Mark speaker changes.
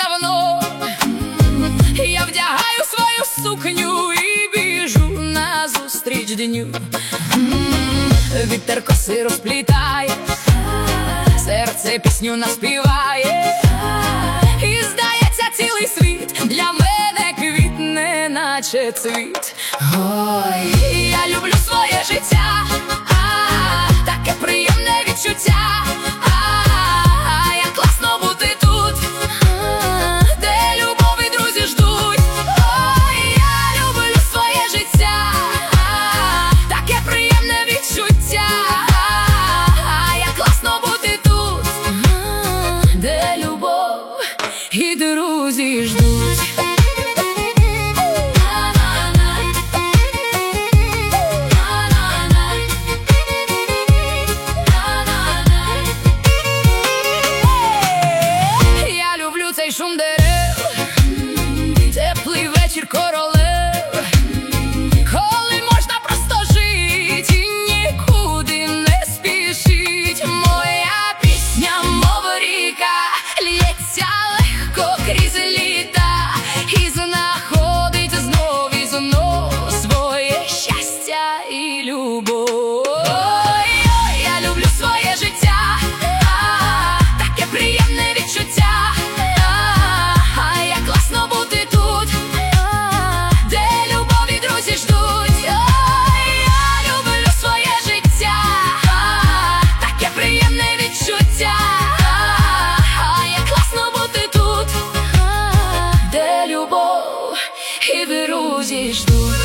Speaker 1: давно. Я вдягаю свою сукню і біжу назустріч дню. Вітер коси розплітає, серце пісню наспіває, і здається, цілий світ для мене квітне, наче цвіт. Ой, я люблю своє життя, таке приємне відчуття. Як класно бути тут, де любов і друзі ждуть. Ой, я люблю своє життя, таке приємне відчуття. Як класно бути тут, де любов і друзі ждуть. Цей шум дерев, теплий вечір королев, коли можна просто жить і нікуди не спішить. Моя пісня, мов ріка, лється легко крізь літа і знаходить знов і знов своє щастя і любов. Ой, я люблю своє життя, таке приємне відчуття. І друзі ждуть.